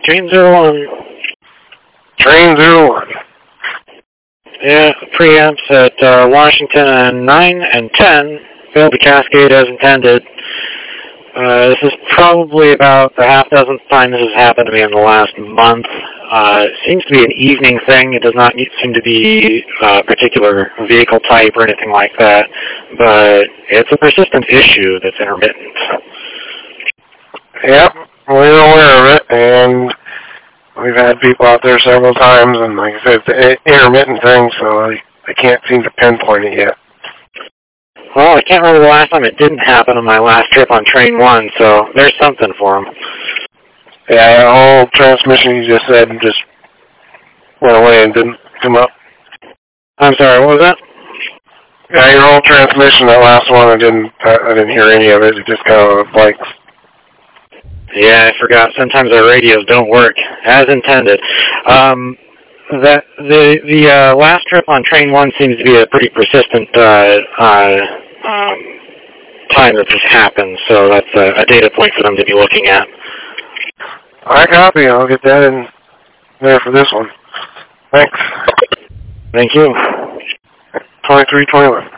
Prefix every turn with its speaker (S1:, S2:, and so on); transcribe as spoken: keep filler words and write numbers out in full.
S1: Train zero one.
S2: Train zero one.
S1: Yeah, preamps at uh, Washington and nine and ten failed to cascade as intended. Uh, this is probably about the half dozenth time this has happened to me in the last month. Uh, it seems to be an evening thing. It does not seem to be a particular vehicle type or anything like that, but it's a persistent issue that's intermittent.
S2: Yep, we're aware of it, and we've had people out there several times, and like I said, it's an intermittent thing, so I, I can't seem to pinpoint it yet.
S1: Well, I can't remember the last time it didn't happen on my last trip on Train one, so there's something for them.
S2: Yeah, the whole transmission you just said just went away and didn't come up.
S1: I'm sorry, what was that?
S2: Yeah, your whole transmission, that last one, I didn't, I didn't hear any of it. It just kind of like...
S1: Yeah, I forgot. Sometimes our radios don't work as intended. Um, that the the uh, last trip on Train one seems to be a pretty persistent uh, uh, um, time that this happens, so that's a, a data point for them to be looking at.
S2: I copy. I'll get that in there for this one. Thanks.
S1: Thank you.
S2: twenty-three twenty-one.